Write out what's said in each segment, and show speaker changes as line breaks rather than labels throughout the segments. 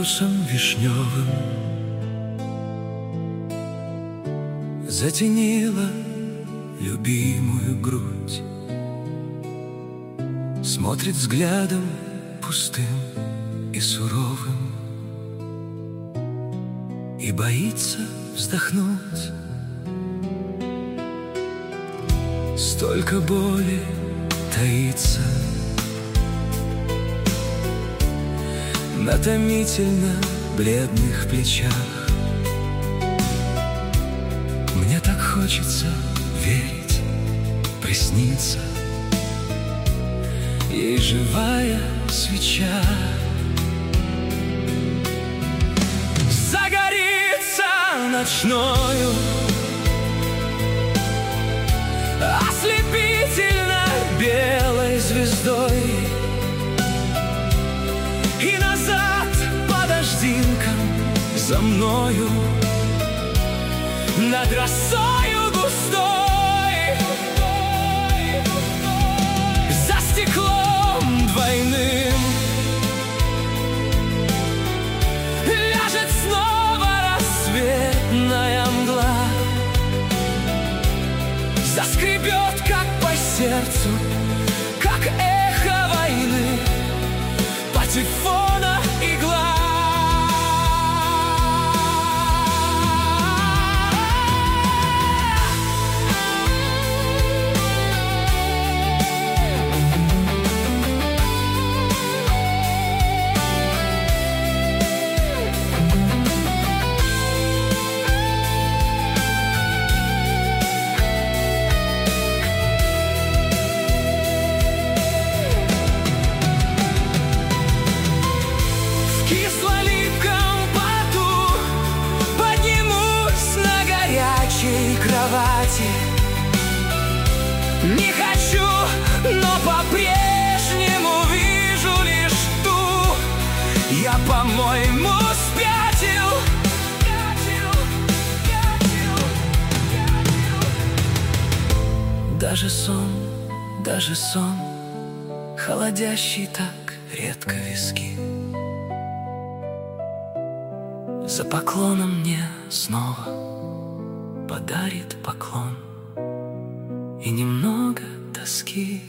парусом вишневым затенила любимую грудь, смотрит взглядом пустым и суровым и боится вздохнуть. Столько боли таится на томительно бледных плечах. Мне так хочется верить, присниться ей живая свеча. Загорится ночною ослепительно белой звездой, и назад по дождинкам за мною над росою густой. За стеклом двойным ляжет снова рассветная мгла, заскребет, как по сердцу, как эхо войны, патефона игла. Не хочу, но по-прежнему вижу лишь ту. Я, по-моему, спятил. Даже сон, холодящий так редко виски, за поклоном мне снова подарит поклон и немного тоски.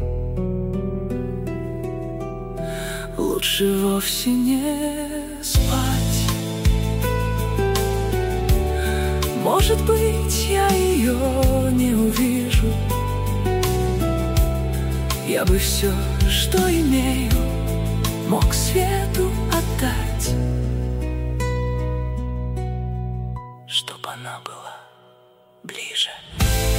Лучше вовсе не спать. Может быть, я ее не увижу. Я бы все, что имею, мог свету отдать, чтоб она была ближе.